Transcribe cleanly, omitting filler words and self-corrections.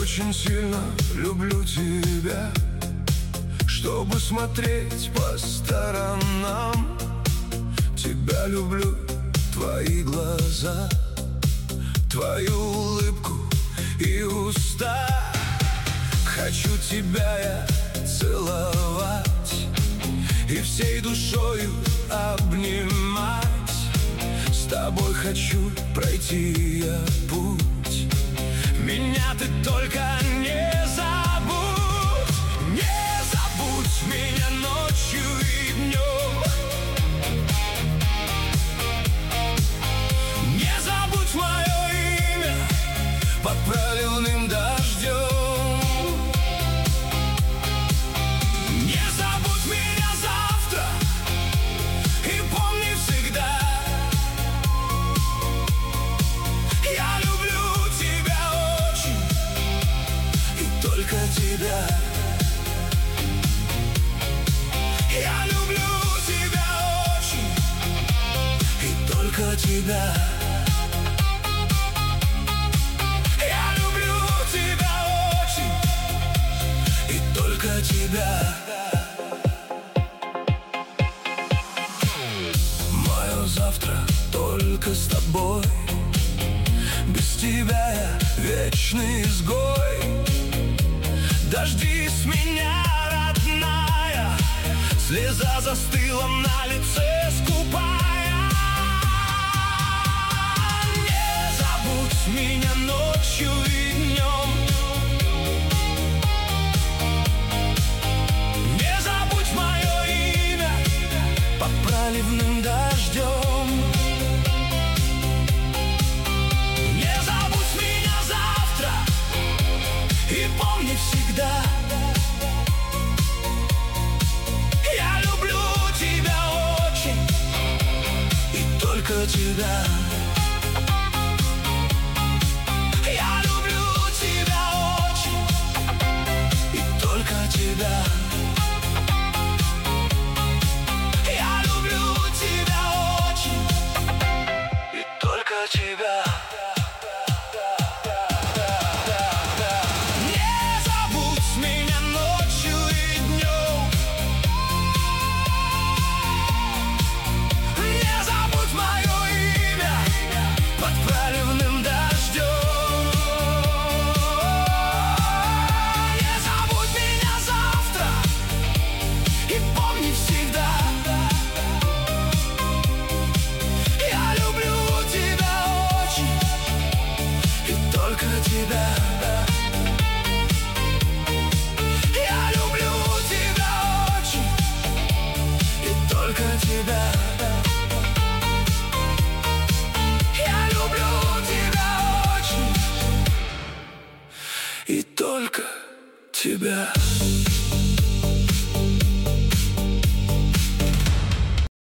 очень сильно люблю тебя, чтобы смотреть по сторонам. Тебя люблю, твои глаза, твою улыбку и уста. Хочу тебя я целовать и всей душою обнимать. С тобой хочу пройти я путь. Меня ты только не забудь. Не забудь меня ночью и днем. Не забудь мое имя под проливным дождем. Не забудь меня завтра и помни всегда. Я люблю тебя очень и только тебя. Я люблю тебя очень и только тебя. Я люблю тебя очень и только тебя. Мое завтра только с тобой. Без тебя я вечный изгой. Дождись меня, родная, слеза застыла на лице скупая. Не забудь меня ночью и днем. Не забудь мое имя под проливным дождем. Не забудь меня завтра и помни всегда. Я люблю тебя очень и только тебя. Я люблю тебя очень и только тебя. Я люблю тебя очень и только тебя. Не забудь меня ночью и днем. Не забудь мое имя под проливным дождем. Не забудь меня завтра и помни всегда. Я люблю тебя очень и только тебя. Я люблю тебя очень и только тебя. Я люблю тебя очень и только тебя.